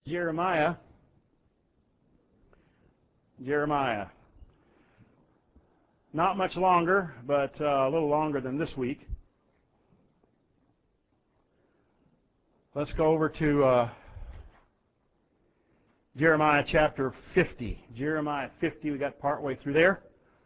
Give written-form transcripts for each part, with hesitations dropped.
Jeremiah. Not much longer, but a little longer than this week. Let's go over to Jeremiah chapter 50. Jeremiah 50, we got partway through there.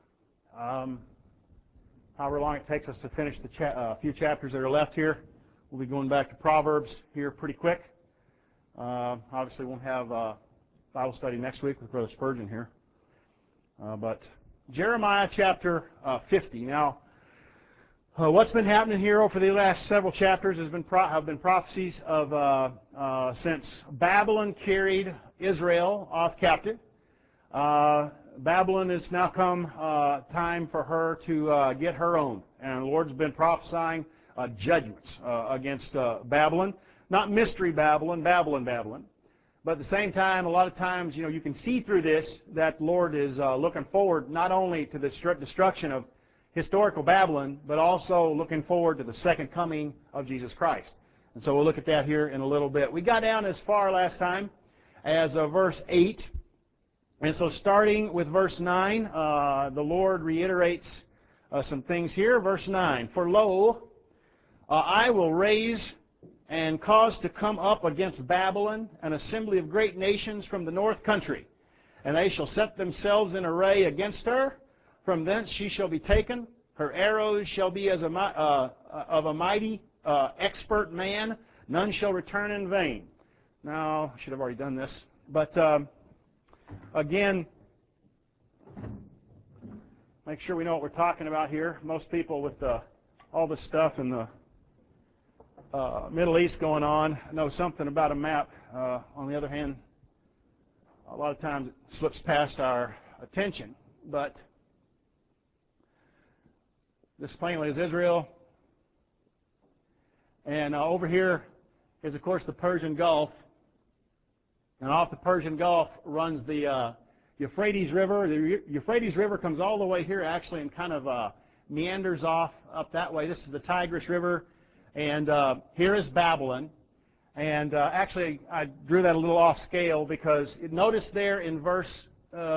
However long it takes us to finish the few chapters that are left here, we'll be going back to Proverbs here pretty quick. Obviously, won't have Bible study next week with Brother Spurgeon here. But Jeremiah chapter 50. Now, what's been happening here over the last several chapters have been prophecies of since Babylon carried Israel off captive. Babylon has now come time for her to get her own. And the Lord's been prophesying judgments against Babylon. Not mystery Babylon, Babylon. But at the same time, a lot of times, you can see through this that the Lord is looking forward not only to the destruction of historical Babylon, but also looking forward to the second coming of Jesus Christ. And so we'll look at that here in a little bit. We got down as far last time as verse 8. And so starting with verse 9, the Lord reiterates some things here. Verse 9, "For lo, I will raise and cause to come up against Babylon an assembly of great nations from the north country. And they shall set themselves in array against her. From thence she shall be taken. Her arrows shall be as of a mighty expert man. None shall return in vain." Now, I should have already done this. But again, make sure we know what we're talking about here. Most people with all this stuff in the Middle East going on know something about a map. On the other hand, a lot of times it slips past our attention. But this plainly is Israel. And over here is, of course, the Persian Gulf. And off the Persian Gulf runs the Euphrates River. The Euphrates River comes all the way here, actually, and kind of meanders off up that way. This is the Tigris River. And here is Babylon. And actually, I drew that a little off scale because notice there in verse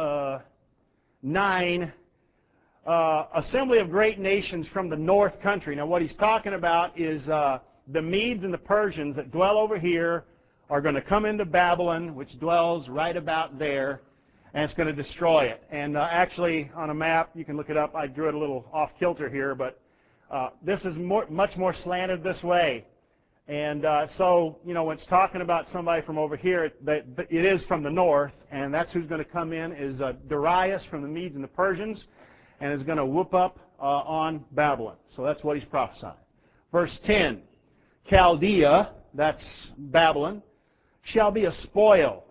9, assembly of great nations from the north country. Now, what he's talking about is the Medes and the Persians that dwell over here are going to come into Babylon, which dwells right about there, and it's going to destroy it. And actually, on a map, you can look it up. I drew it a little off kilter here, but this is much more slanted this way. And so, when it's talking about somebody from over here, it is from the north, and that's who's going to come in, is Darius from the Medes and the Persians, and is going to whoop up on Babylon. So that's what he's prophesying. Verse 10, "Chaldea," that's Babylon, "shall be a spoil.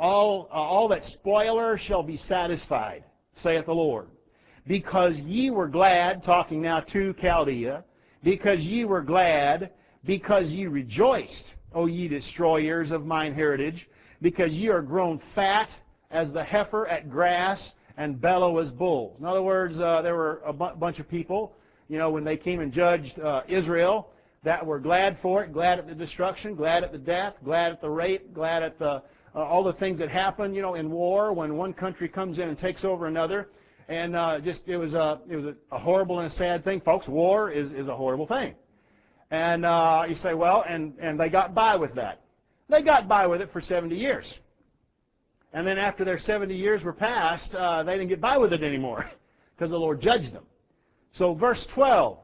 All that spoiler shall be satisfied, saith the Lord. Because ye were glad," talking now to Chaldea, "because ye were glad, because ye rejoiced, O ye destroyers of mine heritage, because ye are grown fat as the heifer at grass and bellow as bulls." In other words, there were a bunch of people, when they came and judged Israel, that were glad for it, glad at the destruction, glad at the death, glad at the rape, glad at the all the things that happen, in war when one country comes in and takes over another. And it was a horrible and a sad thing, folks. War is a horrible thing. And you say, well, and they got by with that. They got by with it for 70 years. And then after their 70 years were passed, they didn't get by with it anymore because the Lord judged them. So verse 12,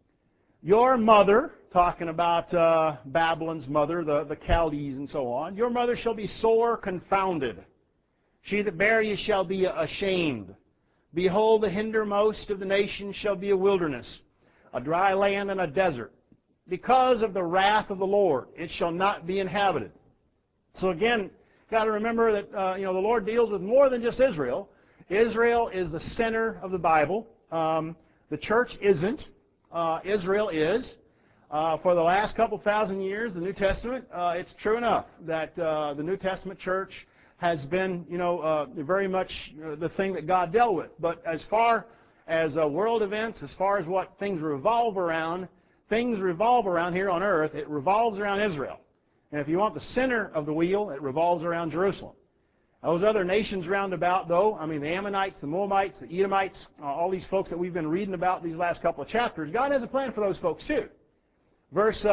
"Your mother," talking about Babylon's mother, the Chaldees and so on, "your mother shall be sore confounded. She that bare you shall be ashamed. Behold, the hindermost of the nations shall be a wilderness, a dry land and a desert. Because of the wrath of the Lord, it shall not be inhabited." So again, got to remember that the Lord deals with more than just Israel. Israel is the center of the Bible. The church isn't. Israel is. For the last couple thousand years, the New Testament, it's true enough that the New Testament church has been, very much the thing that God dealt with. But as far as world events, as far as what things revolve around here on earth, it revolves around Israel. And if you want the center of the wheel, it revolves around Jerusalem. Those other nations round about, though, I mean the Ammonites, the Moabites, the Edomites, all these folks that we've been reading about these last couple of chapters, God has a plan for those folks too. Verse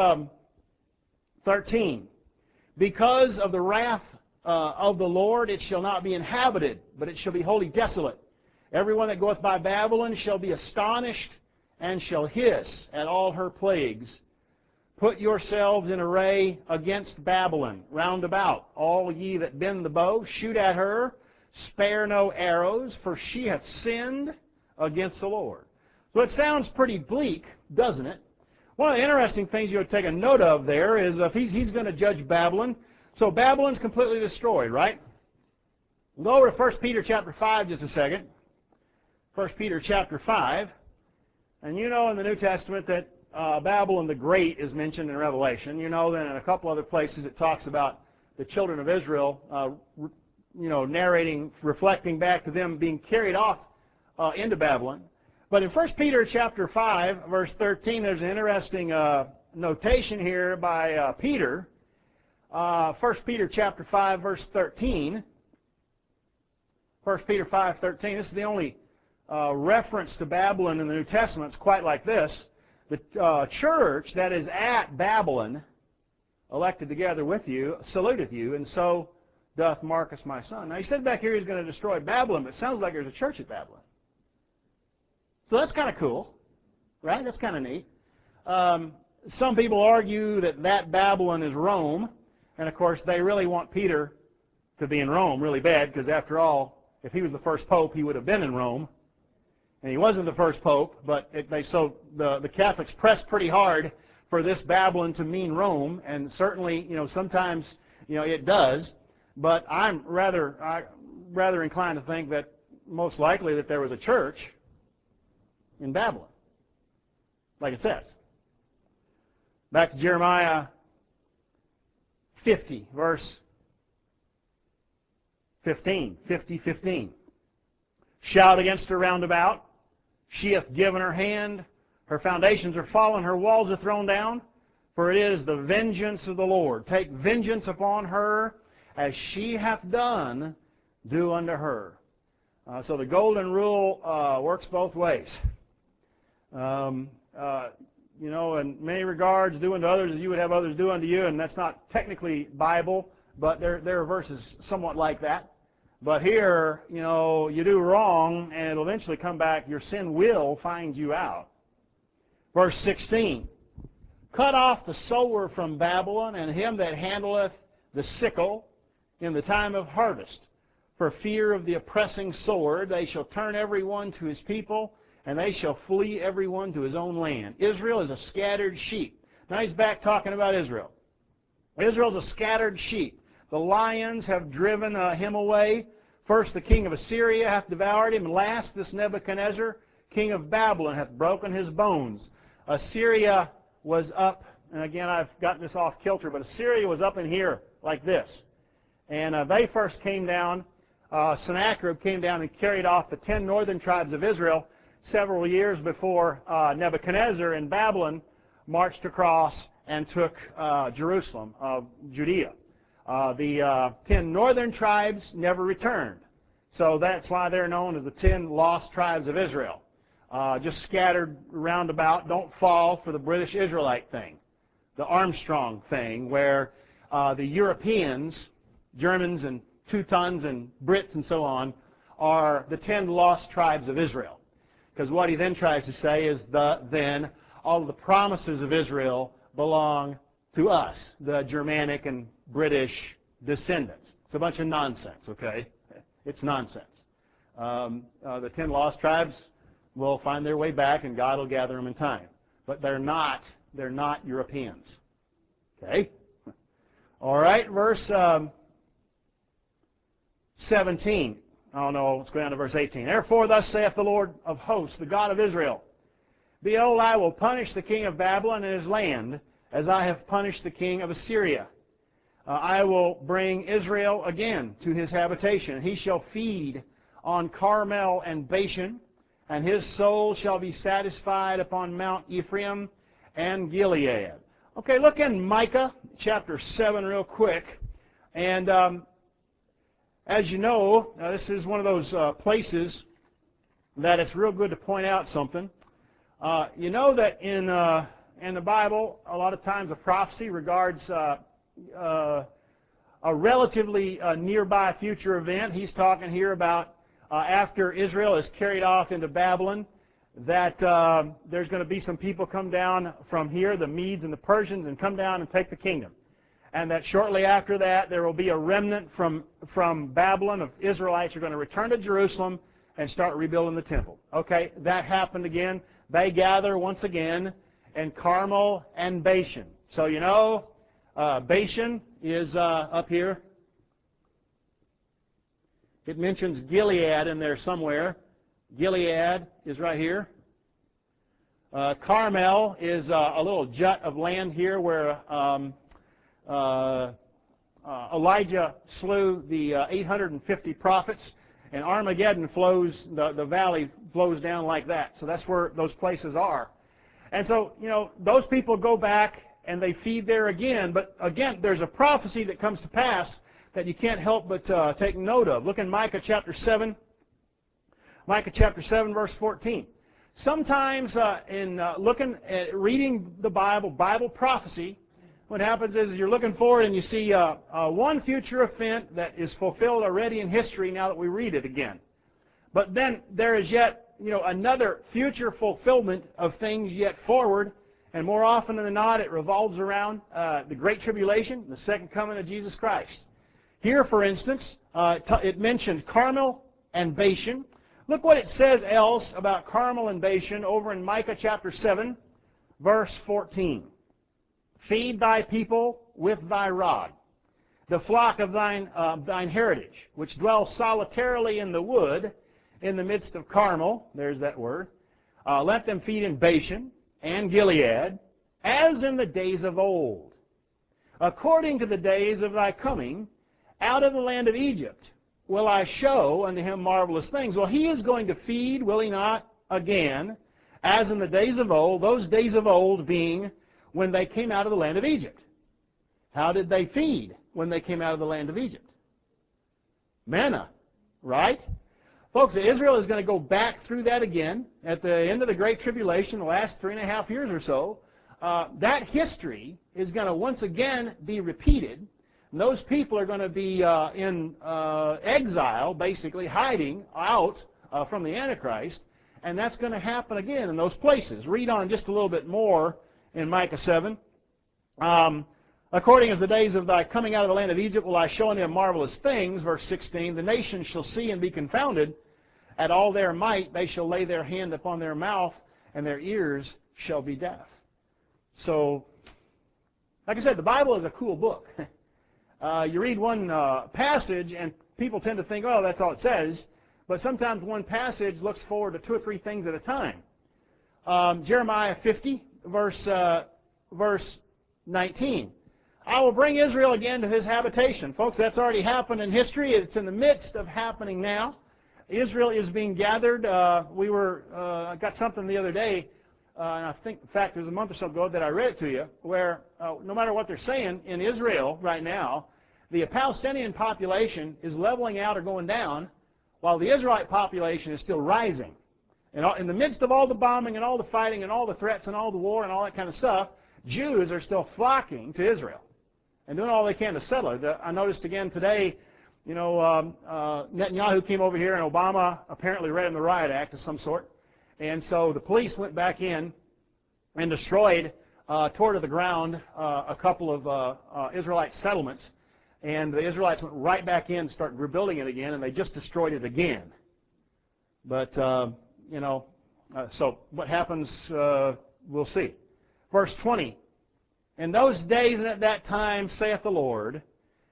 13, because of the wrath of the Lord it shall not be inhabited, but it shall be wholly desolate. Everyone that goeth by Babylon shall be astonished and shall hiss at all her plagues. Put yourselves in array against Babylon round about, all ye that bend the bow, shoot at her, spare no arrows, for she hath sinned against the Lord. So it sounds pretty bleak, doesn't it? One of the interesting things you would take a note of there is if he's going to judge Babylon. So Babylon's completely destroyed, right? We'll go over to 1 Peter chapter 5 just a second. 1 Peter chapter 5. And you know in the New Testament that Babylon the Great is mentioned in Revelation. You know that in a couple other places it talks about the children of Israel, narrating, reflecting back to them being carried off into Babylon. But in 1 Peter chapter 5, verse 13, there's an interesting notation here by Peter. 1 Peter chapter 5, verse 13. 1 Peter 5:13. This is the only reference to Babylon in the New Testament. It's quite like this. The church that is at Babylon, elected together with you, saluteth you, and so doth Marcus my son. Now he said back here he's going to destroy Babylon, but it sounds like there's a church at Babylon. So that's kind of cool, right? That's kind of neat. Some people argue that Babylon is Rome, and of course they really want Peter to be in Rome really bad, because after all, if he was the first pope, he would have been in Rome. And he wasn't the first pope, but the Catholics pressed pretty hard for this Babylon to mean Rome, and certainly, sometimes, it does. But I'm rather inclined to think that most likely that there was a church in Babylon, like it says. Back to Jeremiah 50, verse 15. 50:15. Shout against her round about. She hath given her hand, her foundations are fallen, her walls are thrown down, for it is the vengeance of the Lord. Take vengeance upon her, as she hath done, do unto her. So the golden rule works both ways. In many regards, do unto others as you would have others do unto you, and that's not technically Bible, but there are verses somewhat like that. But here, you do wrong, and it'll eventually come back. Your sin will find you out. Verse 16. Cut off the sower from Babylon, and him that handleth the sickle in the time of harvest. For fear of the oppressing sword, they shall turn every one to his people, and they shall flee every one to his own land. Israel is a scattered sheep. Now he's back talking about Israel. Israel's a scattered sheep. The lions have driven him away. First the king of Assyria hath devoured him. Last this Nebuchadnezzar, king of Babylon, hath broken his bones. Assyria was up, and again I've gotten this off kilter, but Assyria was up in here like this. And they first came down, Sennacherib came down and carried off the 10 northern tribes of Israel several years before Nebuchadnezzar in Babylon marched across and took Jerusalem, Judea. The 10 northern tribes never returned. So that's why they're known as the 10 lost tribes of Israel. Just scattered roundabout, don't fall for the British Israelite thing, the Armstrong thing, where the Europeans, Germans and Teutons and Brits and so on, are the 10 lost tribes of Israel. Because what he then tries to say is then all of the promises of Israel belong to us, the Germanic and British descendants. It's a bunch of nonsense, okay? It's nonsense. The 10 lost tribes will find their way back, and God will gather them in time. But they're not Europeans. Okay? All right, verse 17. Oh no, let's go down to verse 18. Therefore thus saith the Lord of hosts, the God of Israel, Behold, I will punish the king of Babylon and his land, as I have punished the king of Assyria. I will bring Israel again to his habitation. He shall feed on Carmel and Bashan, and his soul shall be satisfied upon Mount Ephraim and Gilead. Okay, look in Micah chapter 7 real quick. And as you know, this is one of those places that it's real good to point out something. You know that in the Bible, a lot of times a prophecy regards a relatively nearby future event. He's talking here about after Israel is carried off into Babylon, that there's going to be some people come down from here, the Medes and the Persians, and come down and take the kingdom. And that shortly after that, there will be a remnant from Babylon of Israelites who are going to return to Jerusalem and start rebuilding the temple. Okay, that happened again. They gather once again in Carmel and Bashan. So you know, Bashan is up here. It mentions Gilead in there somewhere. Gilead is right here. Carmel is a little jut of land here where Elijah slew the 850 prophets, and Armageddon flows, the valley flows down like that. So that's where those places are. And so, you know, those people go back and they feed there again. But again, there's a prophecy that comes to pass that you can't help but take note of. Look in Micah chapter 7. Micah chapter 7, verse 14. Sometimes in looking at reading the Bible prophecy, what happens is you're looking forward and you see one future event that is fulfilled already in history now that we read it again. But then there is yet, you know, another future fulfillment of things yet forward, and more often than not it revolves around the Great Tribulation, the second coming of Jesus Christ. Here, for instance, it mentioned Carmel and Bashan. Look what it says else about Carmel and Bashan over in Micah chapter 7, verse 14. Feed thy people with thy rod, the flock of thine heritage, which dwell solitarily in the wood, in the midst of Carmel. There's that word. Let them feed in Bashan and Gilead, as in the days of old, according to the days of thy coming out of the land of Egypt. Will I show unto him marvelous things. Well, he is going to feed, will he not, again, as in the days of old, those days of old being when they came out of the land of Egypt. How did they feed when they came out of the land of Egypt? Manna, right? Folks, Israel is going to go back through that again at the end of the Great Tribulation, the last 3.5 years or so. That history is going to once again be repeated. And those people are going to be in exile, basically hiding out from the Antichrist, and that's going to happen again in those places. Read on just a little bit more in Micah 7. According as the days of thy coming out of the land of Egypt will I show unto them marvelous things. Verse 16, the nations shall see and be confounded. At all their might they shall lay their hand upon their mouth, and their ears shall be deaf. So, like I said, the Bible is a cool book. You read one passage and people tend to think, oh, that's all it says. But sometimes one passage looks forward to 2 or 3 things at a time. Jeremiah 50, verse 19. I will bring Israel again to his habitation. Folks, that's already happened in history. It's in the midst of happening now. Israel is being gathered. I got something the other day, and I think, in fact, it was a month or so ago that I read it to you, where no matter what they're saying, in Israel right now, the Palestinian population is leveling out or going down, while the Israelite population is still rising. And in the midst of all the bombing and all the fighting and all the threats and all the war and all that kind of stuff, Jews are still flocking to Israel and doing all they can to settle it. I noticed again today, you know, Netanyahu came over here and Obama apparently read him the Riot Act of some sort. And so the police went back in and destroyed, tore to the ground, a couple of Israelite settlements. And the Israelites went right back in and started rebuilding it again, and they just destroyed it again. But, you know, so what happens, we'll see. Verse 20, in those days and at that time, saith the Lord,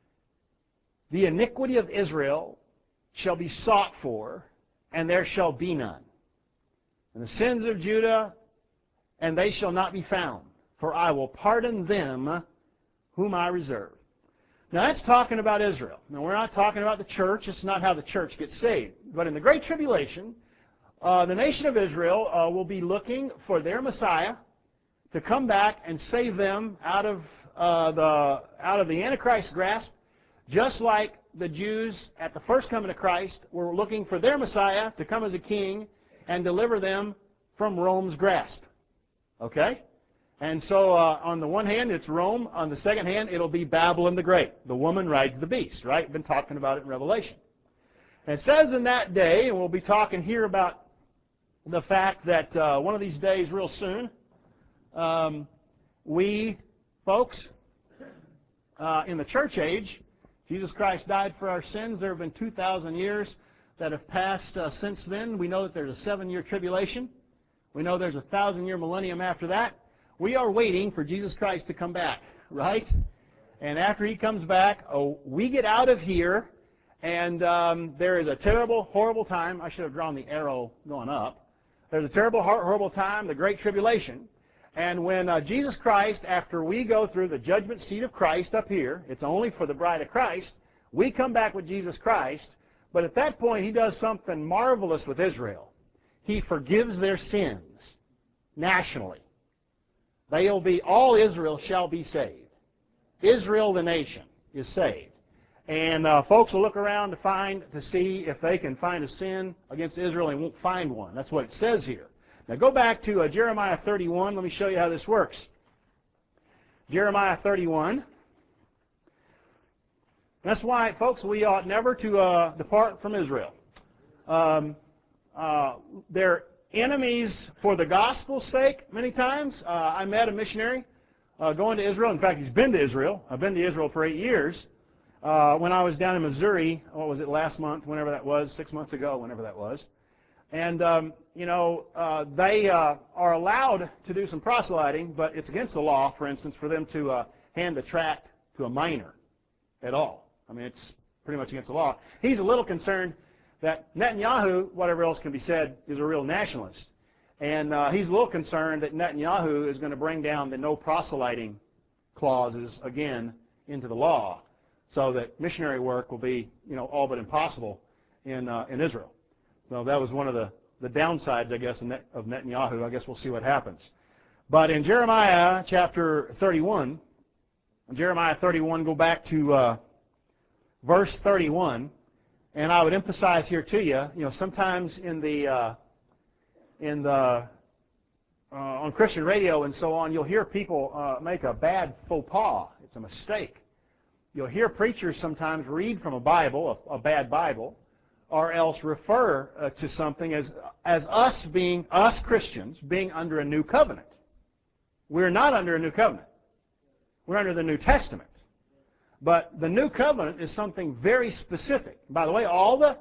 the iniquity of Israel shall be sought for, and there shall be none. And the sins of Judah, and they shall not be found, for I will pardon them whom I reserve. Now that's talking about Israel. Now we're not talking about the church. It's not how the church gets saved. But in the Great Tribulation, the nation of Israel will be looking for their Messiah to come back and save them out of the Antichrist's grasp, just like the Jews at the first coming of Christ were looking for their Messiah to come as a king and deliver them from Rome's grasp. Okay? And so on the one hand, it's Rome. On the second hand, it'll be Babylon the Great. The woman rides the beast, right? We've been talking about it in Revelation. And it says in that day, and we'll be talking here about the fact that one of these days real soon, we, folks, in the church age, Jesus Christ died for our sins. There have been 2,000 years that have passed since then. We know that there's a 7-year tribulation. We know there's a 1,000-year millennium after that. We are waiting for Jesus Christ to come back, right? And after He comes back, we get out of here, and there is a terrible, horrible time. I should have drawn the arrow going up. There's a terrible, horrible time, the Great Tribulation. And when Jesus Christ, after we go through the judgment seat of Christ up here, it's only for the bride of Christ, we come back with Jesus Christ. But at that point, He does something marvelous with Israel. He forgives their sins nationally. All Israel shall be saved. Israel, the nation, is saved. And folks will look around to see if they can find a sin against Israel and won't find one. That's what it says here. Now go back to Jeremiah 31. Let me show you how this works. Jeremiah 31. That's why, folks, we ought never to depart from Israel. They're enemies for the gospel's sake many times. I met a missionary going to Israel. In fact, he's been to Israel. I've been to Israel for 8 years. When I was down in Missouri, what was it, last month, whenever that was, 6 months ago, whenever that was. And, they are allowed to do some proselyting, but it's against the law, for instance, for them to hand the tract to a minor at all. I mean, it's pretty much against the law. He's a little concerned that Netanyahu, whatever else can be said, is a real nationalist. And he's a little concerned that Netanyahu is going to bring down the no proselyting clauses again into the law, so that missionary work will be, all but impossible in Israel. So that was one of the downsides, I guess, of Netanyahu. I guess we'll see what happens. But in Jeremiah chapter 31, go back to verse 31, and I would emphasize here to you, sometimes on Christian radio and so on, you'll hear people make a bad faux pas. It's a mistake. You'll hear preachers sometimes read from a Bible, a bad Bible, or else refer to something as us Christians being under a new covenant. We're not under a new covenant. We're under the New Testament. But the new covenant is something very specific. By the way, all the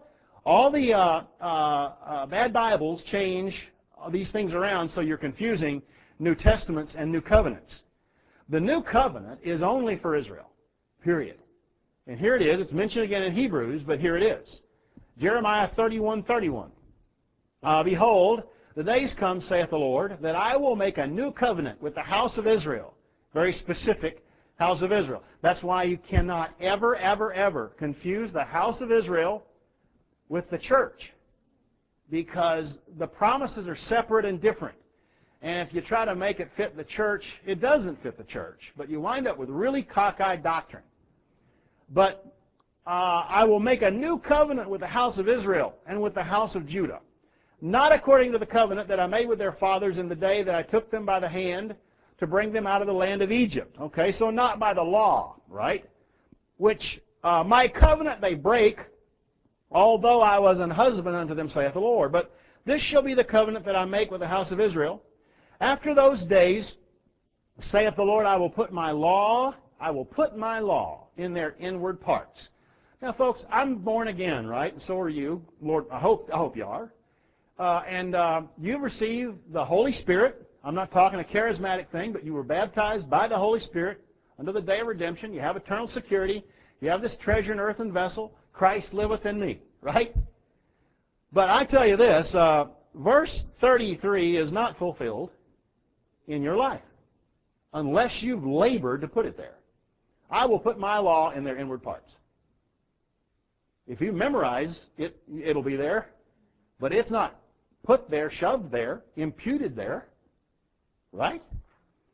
bad Bibles change these things around, so you're confusing New Testaments and New Covenants. The new covenant is only for Israel, period. And here it is. It's mentioned again in Hebrews, but here it is. Jeremiah 31:31. Behold, the days come, saith the Lord, that I will make a new covenant with the house of Israel. Very specific, house of Israel. That's why you cannot ever, ever, ever confuse the house of Israel with the church, because the promises are separate and different. And if you try to make it fit the church, it doesn't fit the church. But you wind up with really cockeyed doctrine. But I will make a new covenant with the house of Israel and with the house of Judah, not according to the covenant that I made with their fathers in the day that I took them by the hand to bring them out of the land of Egypt. Okay, so not by the law, right? Which my covenant they break, although I was an husband unto them, saith the Lord. But this shall be the covenant that I make with the house of Israel. After those days, saith the Lord, I will put my law in their inward parts. Now, folks, I'm born again, right? And so are you. Lord, I hope you are. And you've received the Holy Spirit. I'm not talking a charismatic thing, but you were baptized by the Holy Spirit until the day of redemption. You have eternal security. You have this treasure in earthen vessel. Christ liveth in me, right? But I tell you this, verse 33 is not fulfilled in your life unless you've labored to put it there. I will put my law in their inward parts. If you memorize it, it'll be there. But it's not put there, shoved there, imputed there. Right?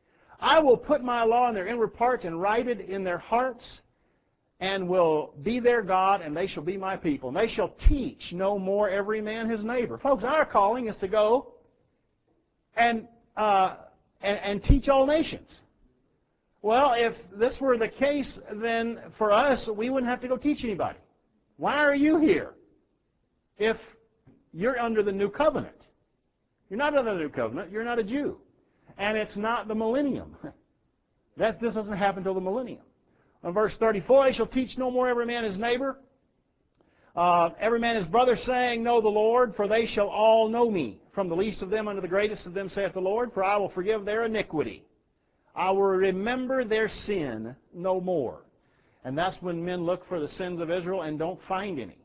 I will put my law in their inward parts and write it in their hearts, and will be their God, and they shall be my people. And they shall teach no more every man his neighbor. Folks, our calling is to go and teach all nations. Well, if this were the case, then for us, we wouldn't have to go teach anybody. Why are you here if you're under the new covenant? You're not under the new covenant. You're not a Jew. And it's not the millennium. This doesn't happen until the millennium. In verse 34, they shall teach no more every man his neighbor, every man his brother, saying, Know the Lord, for they shall all know me. From the least of them unto the greatest of them, saith the Lord, for I will forgive their iniquity. I will remember their sin no more. And that's when men look for the sins of Israel and don't find any.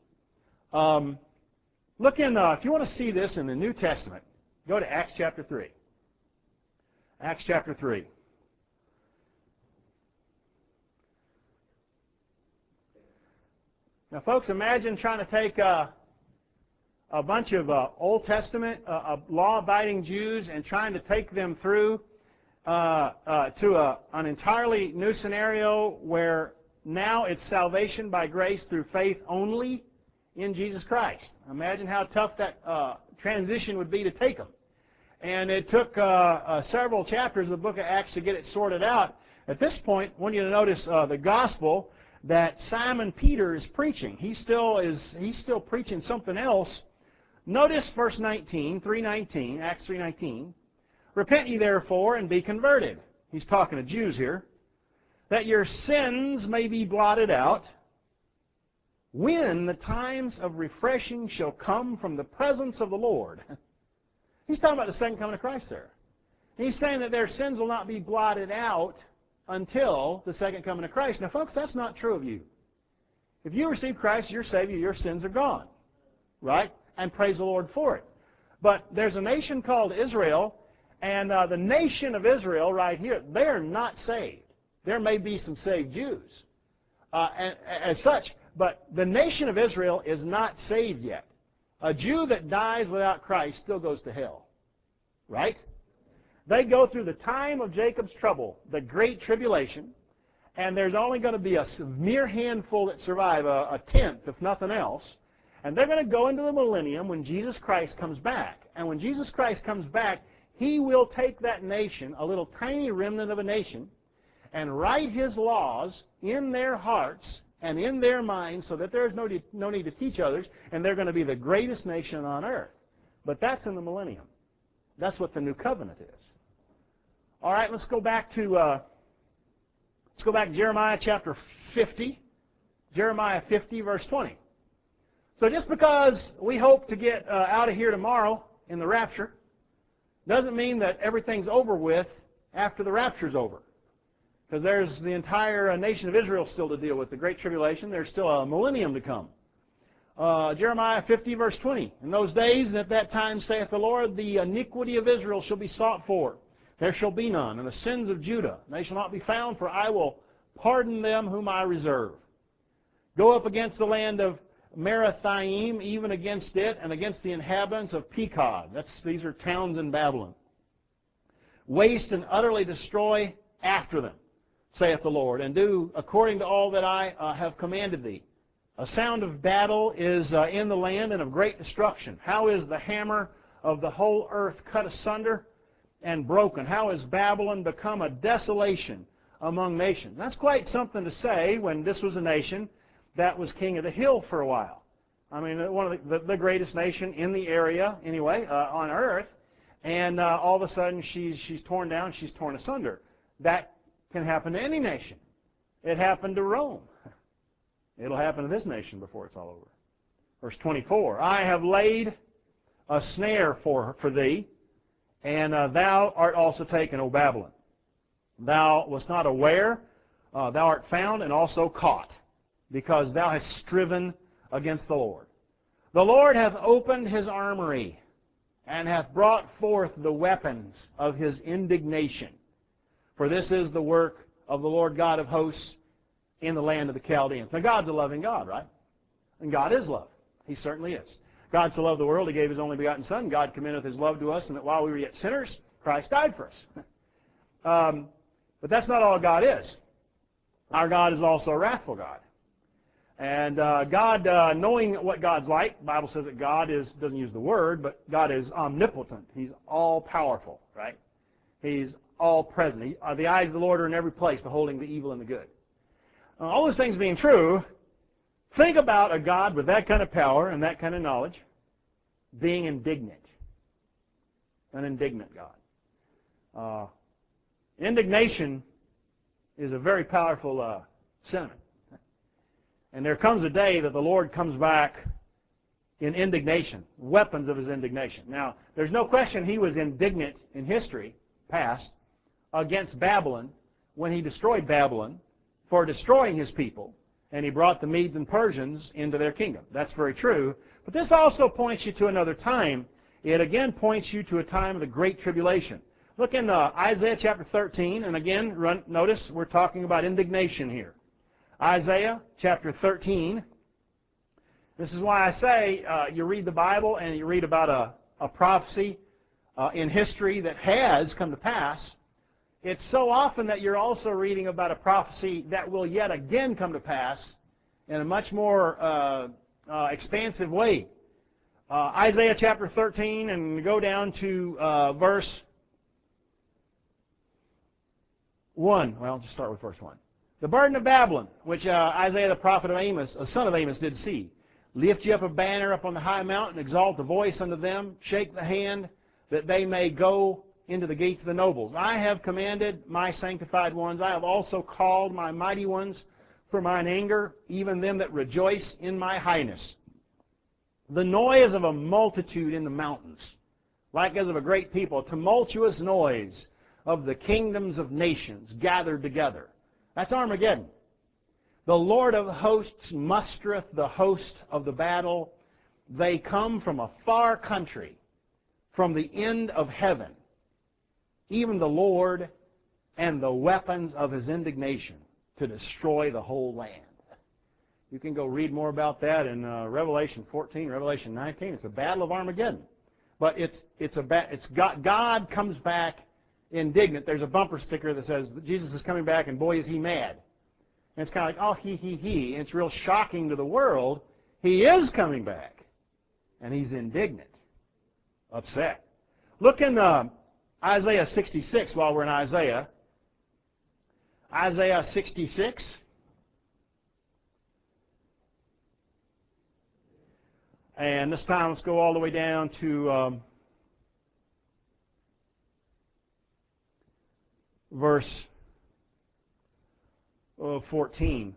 Look in, if you want to see this in the New Testament, go to Acts chapter 3. Acts chapter 3. Now, folks, imagine trying to take a bunch of Old Testament law-abiding Jews and trying to take them through to an entirely new scenario where now it's salvation by grace through faith only in Jesus Christ. Imagine how tough that transition would be to take them. And it took several chapters of the book of Acts to get it sorted out. At this point, I want you to notice the gospel that Simon Peter is preaching. He's still preaching something else. Notice verse 19, 3:19, Acts 3:19. Repent ye therefore and be converted. He's talking to Jews here. That your sins may be blotted out, when the times of refreshing shall come from the presence of the Lord. He's talking about the second coming of Christ there. He's saying that their sins will not be blotted out until the second coming of Christ. Now, folks, that's not true of you. If you receive Christ as your Savior, your sins are gone. Right? And praise the Lord for it. But there's a nation called Israel, and the nation of Israel right here, they're not saved. There may be some saved Jews as such, but the nation of Israel is not saved yet. A Jew that dies without Christ still goes to hell. Right? They go through the time of Jacob's trouble, the great tribulation, and there's only going to be a mere handful that survive, a tenth if nothing else. And they're going to go into the millennium when Jesus Christ comes back. And when Jesus Christ comes back, He will take that nation, a little tiny remnant of a nation, and write His laws in their hearts and in their minds so that there's no need to teach others, and they're going to be the greatest nation on earth. But that's in the millennium. That's what the new covenant is. All right, let's go back to Jeremiah chapter 50. Jeremiah 50, verse 20. So just because we hope to get out of here tomorrow in the rapture doesn't mean that everything's over with after the rapture's over. Because there's the entire nation of Israel still to deal with, the Great Tribulation. There's still a millennium to come. Jeremiah 50, verse 20. In those days and at that time, saith the Lord, the iniquity of Israel shall be sought for. There shall be none. And the sins of Judah, they shall not be found, for I will pardon them whom I reserve. Go up against the land of Merathaim, even against it, and against the inhabitants of Pekod. These are towns in Babylon. Waste and utterly destroy after them, saith the Lord, and do according to all that I have commanded thee. A sound of battle is in the land, and of great destruction. How is the hammer of the whole earth cut asunder and broken? How has Babylon become a desolation among nations? That's quite something to say when this was a nation that was king of the hill for a while. I mean, one of the greatest nation in the area, anyway, on earth. And all of a sudden, she's torn down, she's torn asunder. That can happen to any nation. It happened to Rome. It'll happen to this nation before it's all over. Verse 24, I have laid a snare for thee, and thou art also taken, O Babylon. Thou wast not aware, thou art found and also caught, because thou hast striven against the Lord. The Lord hath opened His armory, and hath brought forth the weapons of His indignation. For this is the work of the Lord God of hosts in the land of the Chaldeans. Now, God's a loving God, right? And God is love. He certainly is. God so loved the world, He gave His only begotten Son. God commendeth His love to us, and that while we were yet sinners, Christ died for us. But that's not all God is. Our God is also a wrathful God. And God, knowing what God's like, the Bible says that God is, doesn't use the word, but God is omnipotent. He's all-powerful, right? He's all-present. The eyes of the Lord are in every place, beholding the evil and the good. All those things being true, think about a God with that kind of power and that kind of knowledge being indignant. An indignant God. Indignation is a very powerful sentiment. And there comes a day that the Lord comes back in indignation, weapons of His indignation. Now, there's no question He was indignant in history, past, against Babylon when He destroyed Babylon for destroying His people, and He brought the Medes and Persians into their kingdom. That's very true. But this also points you to another time. It again points you to a time of the Great Tribulation. Look in Isaiah chapter 13, and again, notice we're talking about indignation here. Isaiah chapter 13. This is why I say you read the Bible and you read about a prophecy in history that has come to pass. It's so often that you're also reading about a prophecy that will yet again come to pass in a much more expansive way. Isaiah chapter 13, and go down to verse 1. Well, just start with verse 1. The burden of Babylon, which Isaiah the prophet of Amos, a son of Amos, did see. Lift you up a banner up on the high mountain, exalt the voice unto them, shake the hand, that they may go into the gates of the nobles. I have commanded my sanctified ones. I have also called my mighty ones for mine anger, even them that rejoice in my highness. The noise of a multitude in the mountains, like as of a great people, a tumultuous noise of the kingdoms of nations gathered together. That's Armageddon. The Lord of hosts mustereth the host of the battle. They come from a far country, from the end of heaven, even the Lord and the weapons of His indignation to destroy the whole land. You can go read more about that in Revelation 14, Revelation 19. It's a battle of Armageddon. But God comes back indignant. There's a bumper sticker that says Jesus is coming back and boy is He mad. And it's kind of like, oh, he. And it's real shocking to the world. He is coming back. And He's indignant. Upset. Look in Isaiah 66 while we're in Isaiah. Isaiah 66. And this time let's go all the way down to verse 14.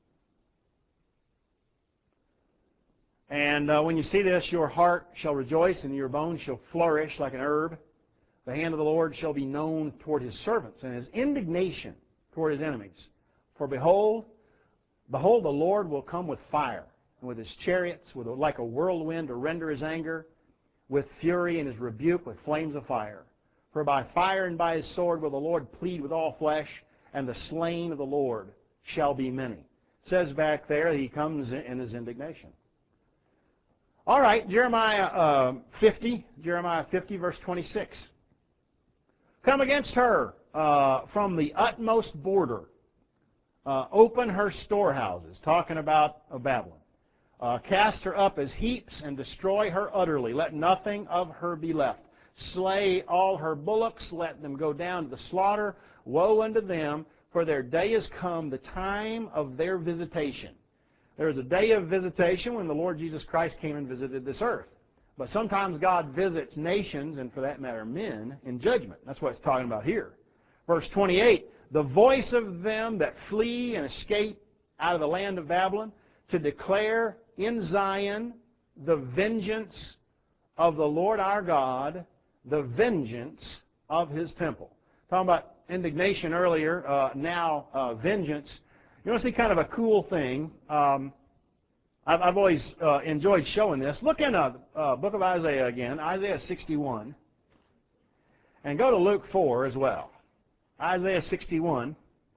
And when you see this, your heart shall rejoice and your bones shall flourish like an herb. The hand of the Lord shall be known toward His servants, and His indignation toward His enemies. For behold, the Lord will come with fire, and with His chariots, like a whirlwind to render His anger, with fury and His rebuke with flames of fire. For by fire and by His sword will the Lord plead with all flesh, and the slain of the Lord shall be many. It says back there He comes in His indignation. All right, Jeremiah 50, verse 26. Come against her from the utmost border. Open her storehouses, talking about Babylon. Cast her up as heaps and destroy her utterly. Let nothing of her be left. Slay all her bullocks. Let them go down to the slaughter. Woe unto them, for their day is come, the time of their visitation. There is a day of visitation when the Lord Jesus Christ came and visited this earth. But sometimes God visits nations, and for that matter, men, in judgment. That's what it's talking about here. Verse 28, the voice of them that flee and escape out of the land of Babylon, to declare in Zion the vengeance of the Lord our God, the vengeance of His temple. Talking about indignation earlier, now vengeance. You want to see kind of a cool thing. I've always enjoyed showing this. Look in the book of Isaiah again, Isaiah 61. And go to Luke 4 as well. Isaiah 61.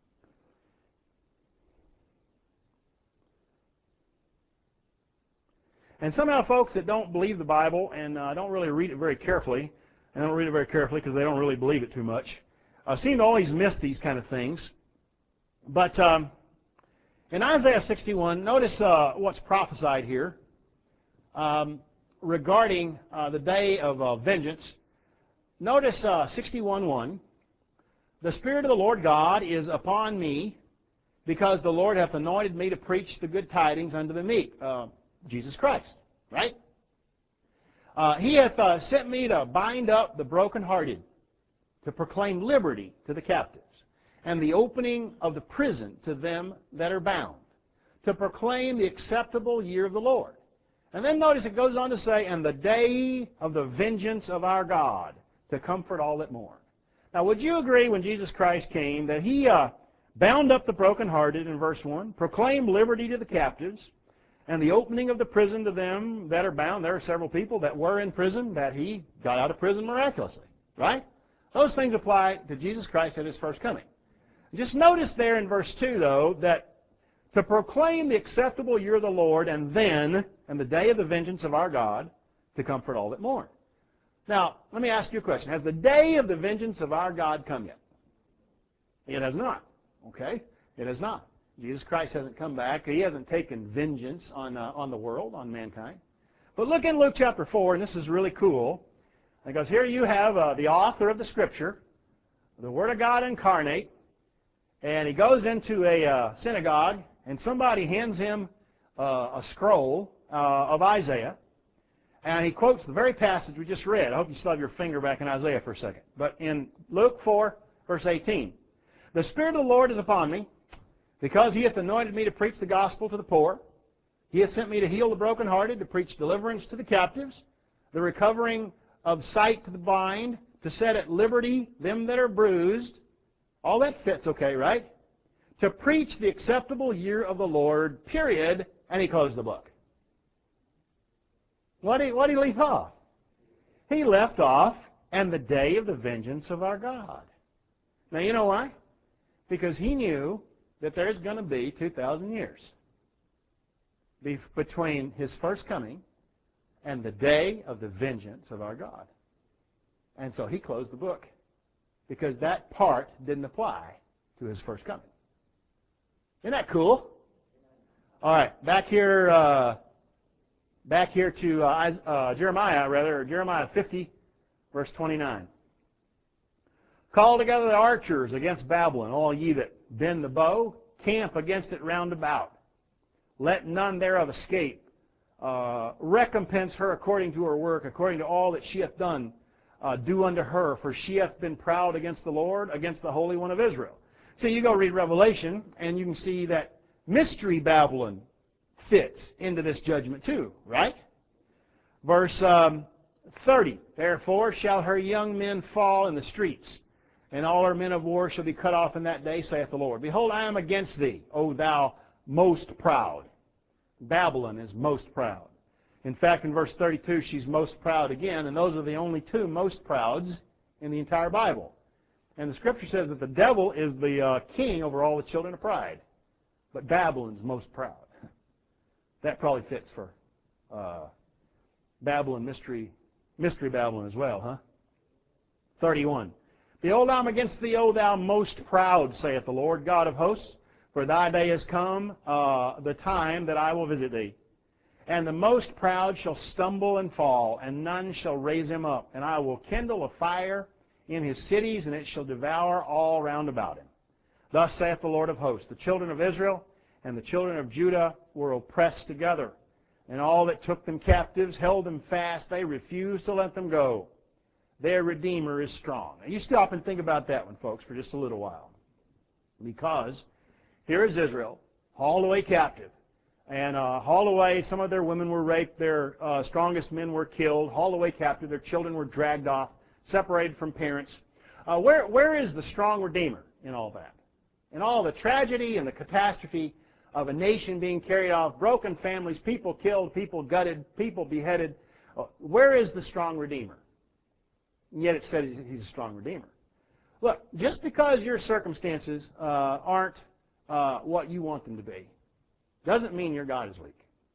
And somehow folks that don't believe the Bible and don't really read it very carefully, and don't read it very carefully because they don't really believe it too much, seem to always miss these kind of things. But in Isaiah 61, notice what's prophesied here regarding the day of vengeance. Notice 61:1. The Spirit of the Lord God is upon me, because the Lord hath anointed me to preach the good tidings unto the meek. Jesus Christ, right? He hath sent me to bind up the brokenhearted, to proclaim liberty to the captives, and the opening of the prison to them that are bound, to proclaim the acceptable year of the Lord. And then notice it goes on to say, and the day of the vengeance of our God, to comfort all that mourn. Now, would you agree when Jesus Christ came that He bound up the brokenhearted in verse 1, proclaimed liberty to the captives, and the opening of the prison to them that are bound? There are several people that were in prison that He got out of prison miraculously, right? Those things apply to Jesus Christ at His first coming. Just notice there in verse 2, though, that to proclaim the acceptable year of the Lord, and the day of the vengeance of our God, to comfort all that mourn. Now, let me ask you a question. Has the day of the vengeance of our God come yet? It has not. Okay? It has not. Jesus Christ hasn't come back. He hasn't taken vengeance on the world, on mankind. But look in Luke chapter 4, and this is really cool, because here you have the author of the Scripture, the Word of God incarnate, and he goes into a synagogue, and somebody hands him a scroll of Isaiah, and he quotes the very passage we just read. I hope you still have your finger back in Isaiah for a second. But in Luke 4, verse 18, the Spirit of the Lord is upon me, because He hath anointed me to preach the gospel to the poor. He hath sent me to heal the brokenhearted, to preach deliverance to the captives, the recovering of sight to the blind, to set at liberty them that are bruised. All that fits okay, right? To preach the acceptable year of the Lord, period, and he closed the book. What did he leave off? He left off, and the day of the vengeance of our God. Now, you know why? Because he knew that there's going to be 2,000 years between his first coming and the day of the vengeance of our God. And so he closed the book, because that part didn't apply to his first coming. Isn't that cool? All right, back here to Jeremiah 50, verse 29. Call together the archers against Babylon, all ye that bend the bow, camp against it round about. Let none thereof escape. Recompense her according to her work, according to all that she hath done. Do unto her, for she hath been proud against the Lord, against the Holy One of Israel. So you go read Revelation, and you can see that Mystery Babylon fits into this judgment too, right? Verse 30, therefore shall her young men fall in the streets, and all her men of war shall be cut off in that day, saith the Lord. Behold, I am against thee, O thou most proud. Babylon is most proud. In fact, in verse 32, she's most proud again, and those are the only two most prouds in the entire Bible. And the Scripture says that the devil is the king over all the children of pride, but Babylon's most proud. That probably fits for Babylon, Mystery Babylon as well, huh? 31. Behold, I am against thee, O thou most proud, saith the Lord God of hosts, for thy day is come, the time that I will visit thee. And the most proud shall stumble and fall, and none shall raise him up. And I will kindle a fire in his cities, and it shall devour all round about him. Thus saith the Lord of hosts, the children of Israel and the children of Judah were oppressed together, and all that took them captives held them fast. They refused to let them go. Their Redeemer is strong. Now you stop and think about that one, folks, for just a little while. Because here is Israel, hauled away captive. And hauled away, some of their women were raped, their strongest men were killed, hauled away captive, their children were dragged off, separated from parents. Where is the strong Redeemer in all that? In all the tragedy and the catastrophe of a nation being carried off, broken families, people killed, people gutted, people beheaded. Where is the strong Redeemer? And yet it says he's a strong Redeemer. Look, just because your circumstances aren't what you want them to be, doesn't mean your God is weak.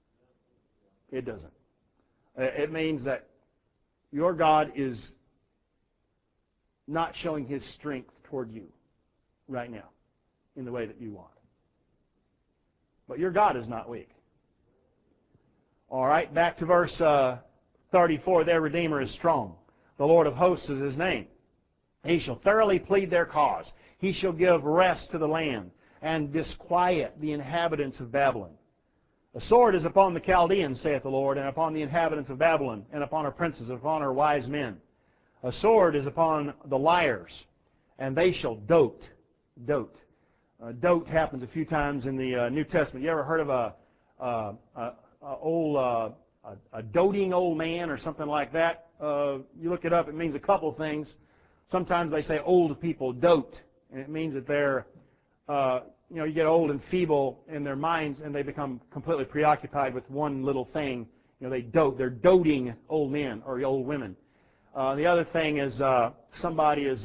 It doesn't. It means that your God is not showing His strength toward you right now in the way that you want. But your God is not weak. All right, back to verse 34. Their Redeemer is strong. The Lord of hosts is His name. He shall thoroughly plead their cause. He shall give rest to the land and disquiet the inhabitants of Babylon. A sword is upon the Chaldeans, saith the Lord, and upon the inhabitants of Babylon, and upon her princes, and upon her wise men. A sword is upon the liars, and they shall dote. Dote. Dote happens a few times in the New Testament. You ever heard of a doting old man or something like that? You look it up, it means a couple things. Sometimes they say old people dote, and it means that they're, you get old and feeble in their minds, and they become completely preoccupied with one little thing. They dote. They're doting old men or old women. The other thing is somebody is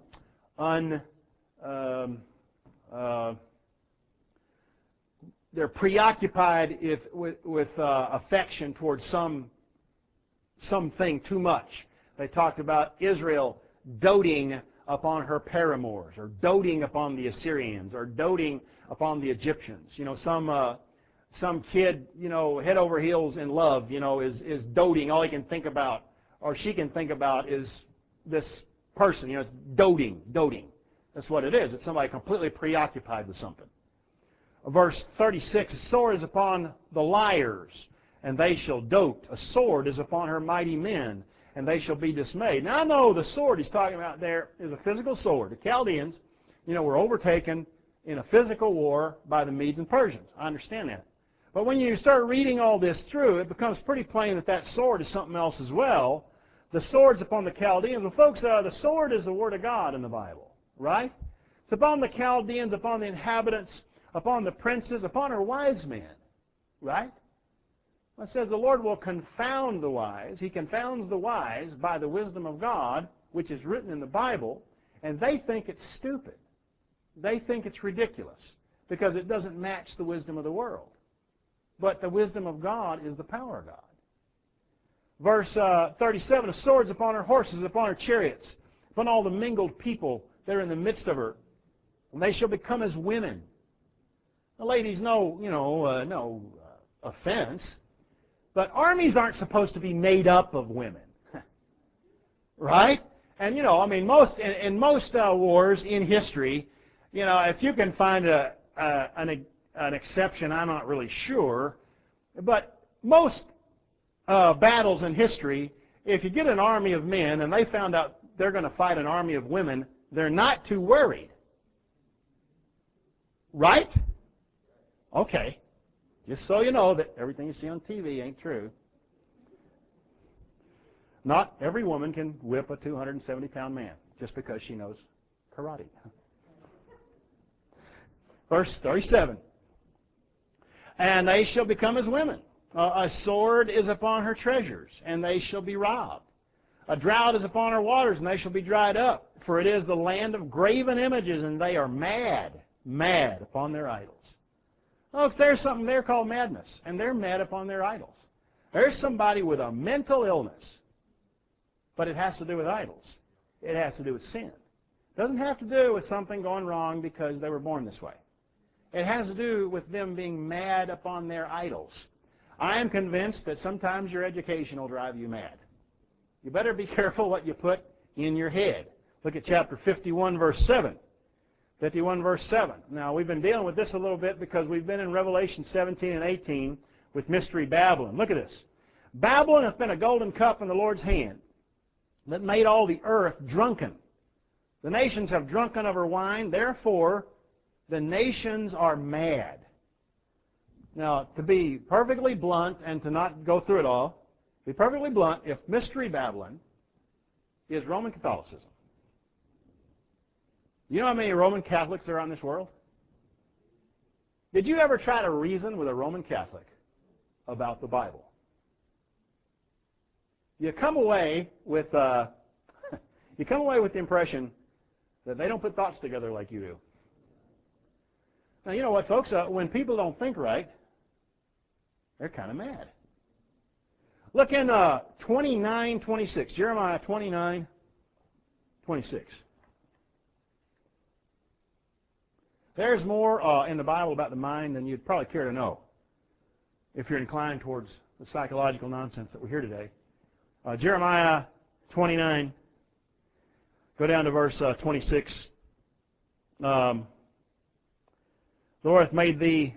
they're preoccupied with affection towards something too much. They talked about Israel doting upon her paramours, or doting upon the Assyrians, or doting upon the Egyptians. Some kid, head over heels in love, is doting. All he can think about, or she can think about, is this person. It's doting. That's what it is. It's somebody completely preoccupied with something. Verse 36, a sword is upon the liars, and they shall dote. A sword is upon her mighty men, and they shall be dismayed. Now, I know the sword he's talking about there is a physical sword. The Chaldeans, were overtaken in a physical war by the Medes and Persians. I understand that. But when you start reading all this through, it becomes pretty plain that sword is something else as well. The sword's upon the Chaldeans. Well, folks, the sword is the Word of God in the Bible, right? It's upon the Chaldeans, upon the inhabitants, upon the princes, upon her wise men, right? It says the Lord will confound the wise. He confounds the wise by the wisdom of God, which is written in the Bible, and they think it's stupid. They think it's ridiculous because it doesn't match the wisdom of the world. But the wisdom of God is the power of God. Verse 37, a sword's upon her horses, upon her chariots, upon all the mingled people that are in the midst of her, and they shall become as women. The ladies, no offense, but armies aren't supposed to be made up of women, right? And in most wars in history, if you can find an exception, I'm not really sure, but most battles in history, if you get an army of men and they found out they're going to fight an army of women, they're not too worried, right? Okay. Just so you know that everything you see on TV ain't true. Not every woman can whip a 270-pound man just because she knows karate. Verse 37. And they shall become as women. A sword is upon her treasures, and they shall be robbed. A drought is upon her waters, and they shall be dried up. For it is the land of graven images, and they are mad upon their idols. Folks, there's something there called madness, and they're mad upon their idols. There's somebody with a mental illness, but it has to do with idols. It has to do with sin. It doesn't have to do with something going wrong because they were born this way. It has to do with them being mad upon their idols. I am convinced that sometimes your education will drive you mad. You better be careful what you put in your head. Look at chapter 51, verse 7. 51 verse 7. Now, we've been dealing with this a little bit because we've been in Revelation 17 and 18 with Mystery Babylon. Look at this. Babylon hath been a golden cup in the Lord's hand that made all the earth drunken. The nations have drunken of her wine, therefore the nations are mad. Now, to be perfectly blunt and to not go through it all, be perfectly blunt, if Mystery Babylon is Roman Catholicism, you know how many Roman Catholics there are in this world? Did you ever try to reason with a Roman Catholic about the Bible? You come away with the impression that they don't put thoughts together like you do. Now, you know what, folks? When people don't think right, they're kind of mad. Look in 29:26, Jeremiah 29:26. There's more in the Bible about the mind than you'd probably care to know if you're inclined towards the psychological nonsense that we hear today. Jeremiah 29, go down to verse 26. The Lord hath made thee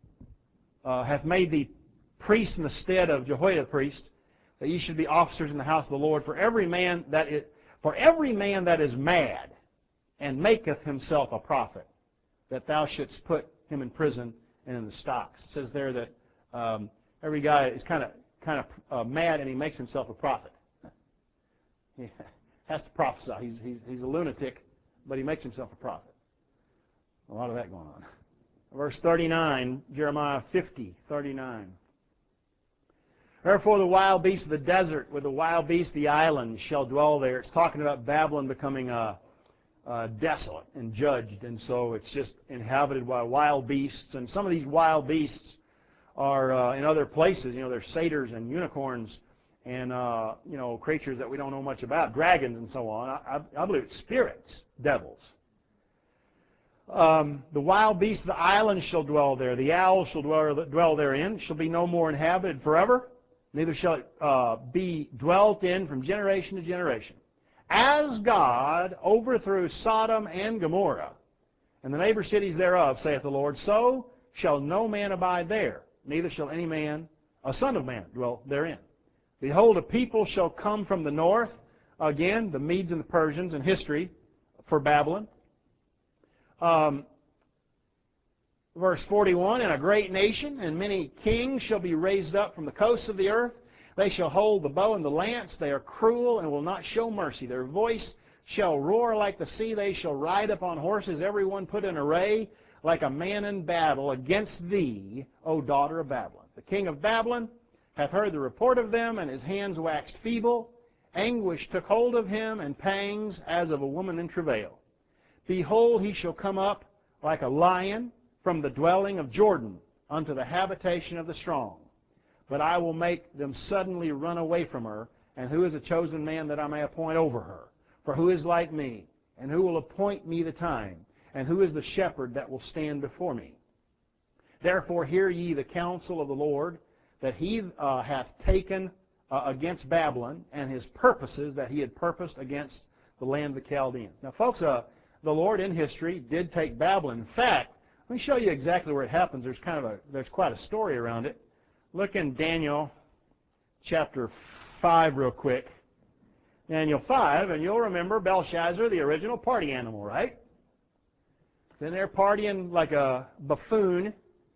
priest in the stead of Jehoiada the priest, that ye should be officers in the house of the Lord. For every man that is mad and maketh himself a prophet, that thou shouldst put him in prison and in the stocks. It says there that every guy is kind of mad and he makes himself a prophet. He has to prophesy. He's a lunatic, but he makes himself a prophet. A lot of that going on. Verse 39, Jeremiah 50:39. Therefore the wild beasts of the desert, with the wild beasts of the islands, shall dwell there. It's talking about Babylon becoming desolate and judged, and so it's just inhabited by wild beasts. And some of these wild beasts are in other places. You know, there's satyrs and unicorns and creatures that we don't know much about, dragons and so on. I believe it's spirits, devils. The wild beasts of the islands shall dwell there. The owl shall dwell therein. Shall be no more inhabited forever. Neither shall it be dwelt in from generation to generation. As God overthrew Sodom and Gomorrah, and the neighbor cities thereof, saith the Lord, so shall no man abide there, neither shall any man, a son of man, dwell therein. Behold, a people shall come from the north, again, the Medes and the Persians in history for Babylon. Verse 41, and a great nation and many kings shall be raised up from the coasts of the earth. They shall hold the bow and the lance. They are cruel and will not show mercy. Their voice shall roar like the sea. They shall ride upon horses, every one put in array, like a man in battle against thee, O daughter of Babylon. The king of Babylon hath heard the report of them, and his hands waxed feeble. Anguish took hold of him, and pangs as of a woman in travail. Behold, he shall come up like a lion from the dwelling of Jordan unto the habitation of the strong. But I will make them suddenly run away from her. And who is a chosen man that I may appoint over her? For who is like me? And who will appoint me the time? And who is the shepherd that will stand before me? Therefore hear ye the counsel of the Lord, that he hath taken against Babylon, and his purposes that he had purposed against the land of the Chaldeans. Now, folks, the Lord in history did take Babylon. In fact, let me show you exactly where it happens. There's quite a story around it. Look in Daniel chapter 5 real quick. Daniel 5, and you'll remember Belshazzar, the original party animal, right? Then they're partying like a buffoon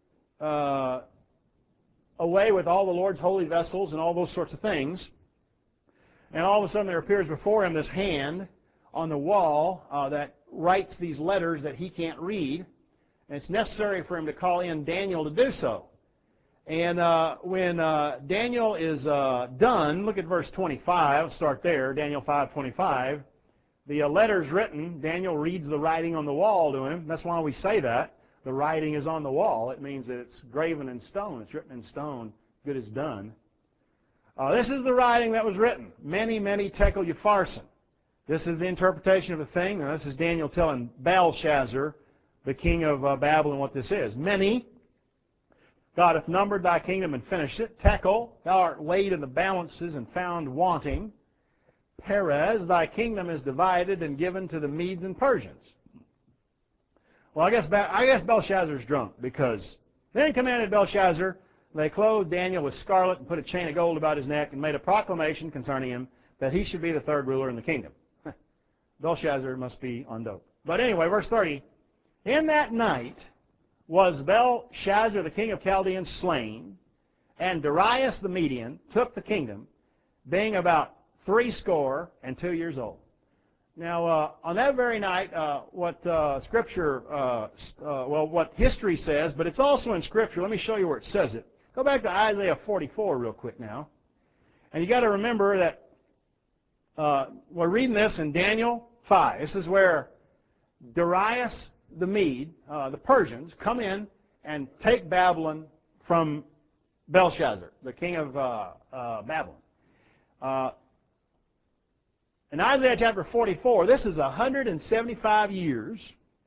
away with all the Lord's holy vessels and all those sorts of things. And all of a sudden there appears before him this hand on the wall that writes these letters that he can't read. And it's necessary for him to call in Daniel to do so. And when Daniel is done, look at verse 25. Let's start there, Daniel 5:25. The letter's written. Daniel reads the writing on the wall to him. That's why we say that. The writing is on the wall. It means that it's graven in stone. It's written in stone. Good is done. This is the writing that was written. Many, many tekel upharsin. This is the interpretation of the thing. Now, this is Daniel telling Belshazzar, the king of Babylon, what this is. Many, God hath numbered thy kingdom and finished it. Tekel, thou art weighed in the balances and found wanting. Perez, thy kingdom is divided and given to the Medes and Persians. Well, I guess Belshazzar's drunk, because then commanded Belshazzar, they clothed Daniel with scarlet and put a chain of gold about his neck and made a proclamation concerning him that he should be the third ruler in the kingdom. Belshazzar must be on dope. But anyway, verse 30. In that night was Belshazzar the king of Chaldeans slain, and Darius the Median took the kingdom, being about 62 years old. Now, on that very night, what Scripture, what history says, but it's also in Scripture. Let me show you where it says it. Go back to Isaiah 44 real quick now. And you got to remember that we're reading this in Daniel 5. This is where Darius the Mede, the Persians, come in and take Babylon from Belshazzar, the king of Babylon. In Isaiah chapter 44, this is 175 years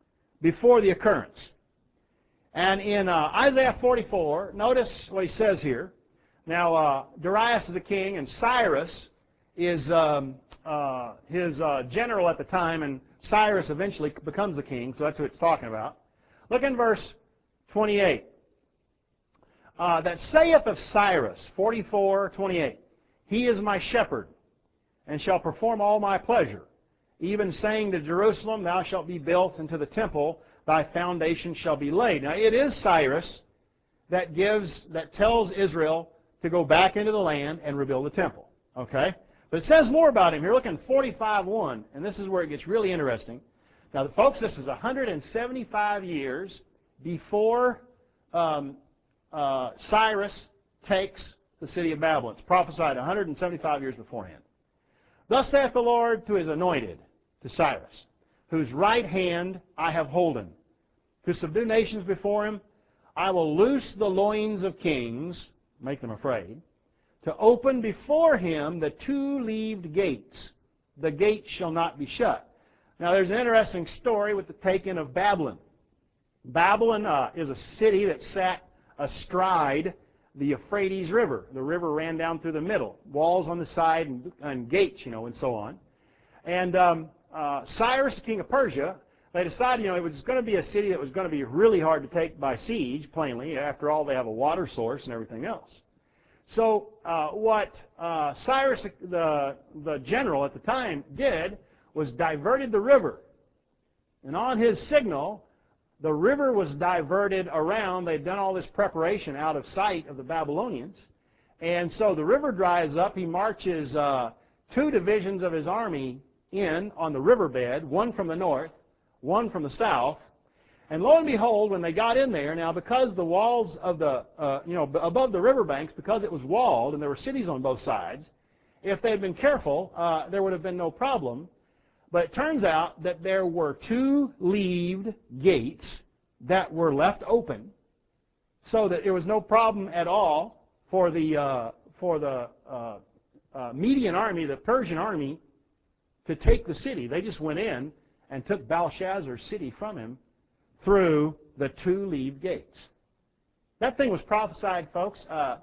before the occurrence. And in Isaiah 44, notice what he says here. Now, Darius is the king, and Cyrus is his general at the time, and Cyrus eventually becomes the king, so that's what it's talking about. Look in verse 28. That saith of Cyrus, 44:28, He is my shepherd, and shall perform all my pleasure, even saying to Jerusalem, Thou shalt be built, and to the temple thy foundation shall be laid. Now it is Cyrus that tells Israel to go back into the land and rebuild the temple. Okay? But it says more about him here. Look in 45:1, and this is where it gets really interesting. Now, folks, this is 175 years before Cyrus takes the city of Babylon. It's prophesied 175 years beforehand. Thus saith the Lord to his anointed, to Cyrus, whose right hand I have holden, to subdue nations before him. I will loose the loins of kings, make them afraid, to open before him the two-leaved gates. The gates shall not be shut. Now, there's an interesting story with the taking of Babylon. Babylon is a city that sat astride the Euphrates River. The river ran down through the middle, walls on the side and gates, and so on. And Cyrus, the king of Persia, they decided, it was going to be a city that was going to be really hard to take by siege, plainly. After all, they have a water source and everything else. So what Cyrus, the general at the time, did was diverted the river. And on his signal, the river was diverted around. They'd done all this preparation out of sight of the Babylonians. And so the river dries up. He marches 2 divisions of his army in on the riverbed, one from the north, one from the south. And lo and behold, when they got in there, now because the walls of the, above the riverbanks, because it was walled and there were cities on both sides, if they had been careful, there would have been no problem. But it turns out that there were 2-leaved gates that were left open, so that there was no problem at all for the Median army, the Persian army, to take the city. They just went in and took Belshazzar's city from him through the 2-leaved gates. That thing was prophesied, folks,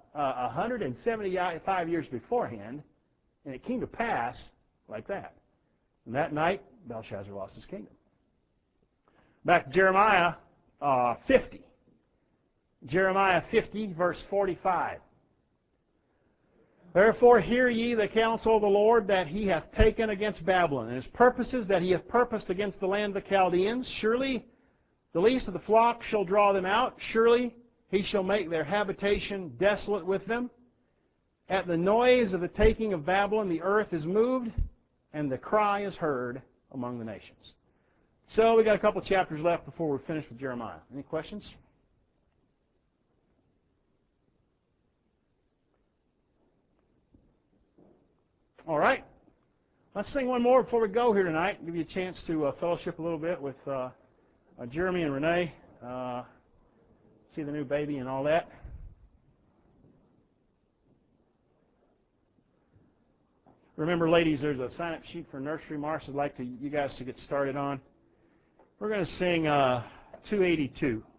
175 years beforehand, and it came to pass like that. And that night, Belshazzar lost his kingdom. Back to Jeremiah 50. Jeremiah 50, verse 45. Therefore hear ye the counsel of the Lord that he hath taken against Babylon, and his purposes that he hath purposed against the land of the Chaldeans. Surely the least of the flock shall draw them out. Surely he shall make their habitation desolate with them. At the noise of the taking of Babylon, the earth is moved, and the cry is heard among the nations. So we got a couple chapters left before we're finished with Jeremiah. Any questions? All right. Let's sing one more before we go here tonight. Give you a chance to fellowship a little bit with Jeremy and Renee. See the new baby and all that. Remember, ladies, there's a sign-up sheet for nursery march I'd like you guys to get started on. We're going to sing 282.